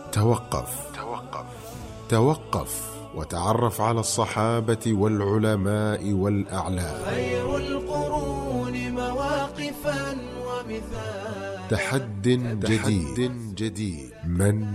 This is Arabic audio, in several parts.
توقف وتعرف على الصحابة والعلماء والأعلام. خير القرون مواقفا ومثالا. تحد جديد. من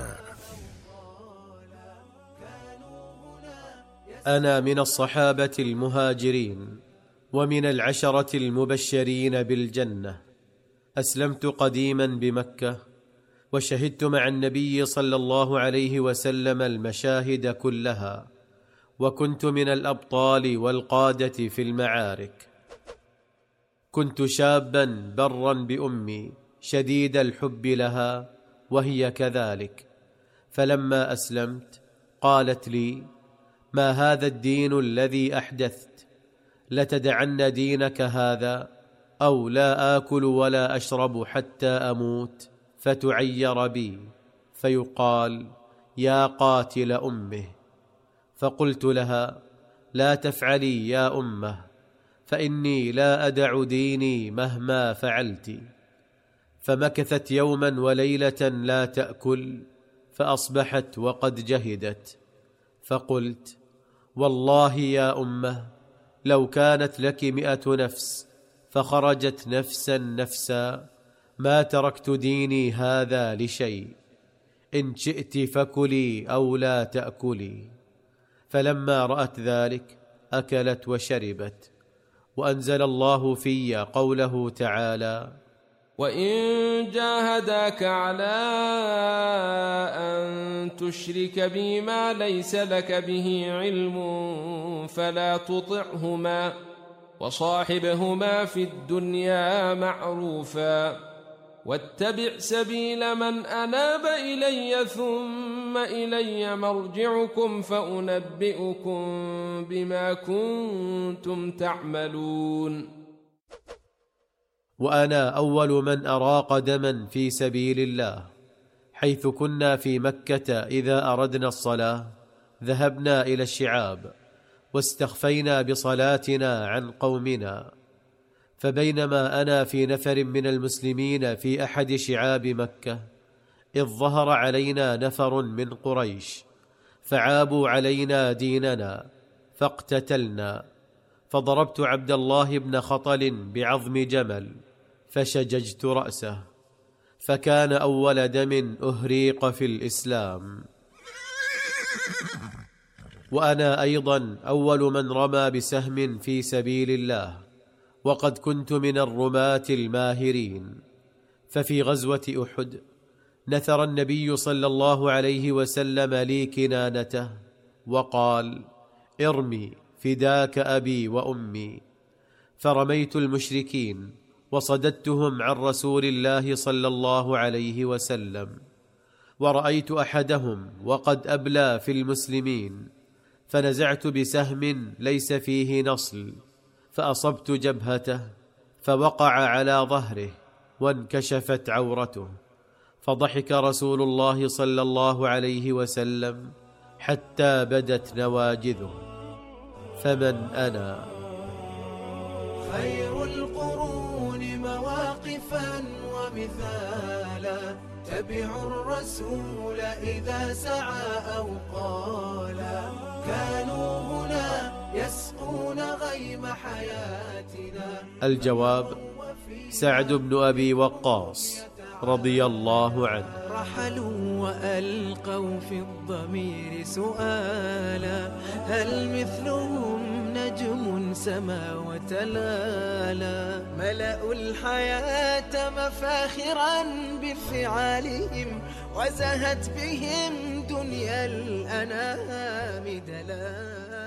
أنا من الصحابة المهاجرين ومن العشرة المبشرين بالجنة. أسلمت قديما بمكة، وشهدت مع النبي صلى الله عليه وسلم المشاهد كلها، وكنت من الأبطال والقادة في المعارك. كنت شابا برا بأمي شديد الحب لها وهي كذلك، فلما أسلمت قالت لي: ما هذا الدين الذي أحدثت؟ لتدعن دينك هذا، أو لا آكل ولا أشرب حتى أموت فتعير بي، فيقال: يا قاتل أمه. فقلت لها: لا تفعلي يا أمه، فإني لا أدع ديني مهما فعلت. فمكثت يوما وليلة لا تأكل، فأصبحت وقد جهدت. فقلت: والله يا أمه، لو كانت لك 100 نفس فخرجت نفسا ما تركت ديني هذا لشيء، إن شئت فكلي أو لا تأكلي. فلما رأت ذلك أكلت وشربت، وأنزل الله في قوله تعالى: وإن جاهداك على أن تشرك بي ما ليس لك به علم فلا تطعهما، وصاحبهما في الدنيا معروفا، واتبع سبيل من أناب إلي ثم إلي مرجعكم فأنبئكم بما كنتم تعملون. وأنا أول من أراق دما في سبيل الله، حيث كنا في مكة إذا أردنا الصلاة ذهبنا إلى الشعاب واستخفينا بصلاتنا عن قومنا. فبينما أنا في نفر من المسلمين في أحد شعاب مكة، إذ ظهر علينا نفر من قريش فعابوا علينا ديننا فاقتتلنا، فضربت عبد الله بن خطل بعظم جمل فشججت رأسه، فكان أول دم أهريق في الإسلام. وأنا أيضا أول من رمى بسهم في سبيل الله، وقد كنت من الرماة الماهرين. ففي غزوة أحد نثر النبي صلى الله عليه وسلم لي كنانته وقال: ارمي فداك أبي وأمي. فرميت المشركين وصددتهم عن رسول الله صلى الله عليه وسلم، ورأيت أحدهم وقد أبلى في المسلمين، فنزعت بسهم ليس فيه نصل، فأصبت جبهته فوقع على ظهره وانكشفت عورته، فضحك رسول الله صلى الله عليه وسلم حتى بدت نواجذه. فمن أنا؟ خير القرون مواقفا ومثالا. تبعوا الرسول إذا سعى أو قالا. كانوا هنا يسقون غيم حياتنا. الجواب: سعد بن أبي وقاص رضي الله عنه. رحلوا وألقوا في الضمير سؤالا: هل مثلهم نجم سما وتلالا؟ ملأوا الحياة مفاخرا بفعالهم، وزهت بهم دنيا الأنام دلالا.